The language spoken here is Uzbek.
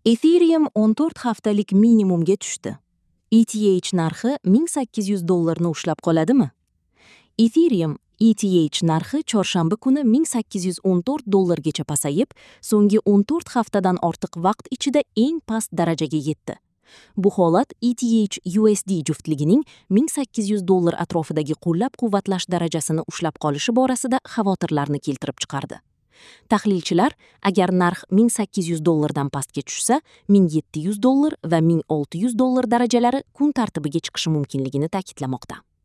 Ethereum 14 haftalik minimumga tushdi. ETH narxi $1800 ushlab qoladimi? Ethereum ETH narxi chorshanba kuni $1814 gacha pasayib, so'nggi 14 haftadan ortiq vaqt ichida eng past darajaga yetdi. Bu holat ETH USD juftligining $1800 atrofidagi qo'llab-quvvatlash darajasini ushlab qolishi borasida xavotirlarni keltirib chiqardi. Tahlilchilar, agar narx $1800 dan pastga tushsa, $1700 va $1600 darajalari kun tartibiga chiqishi mumkinligini ta'kidlamoqda.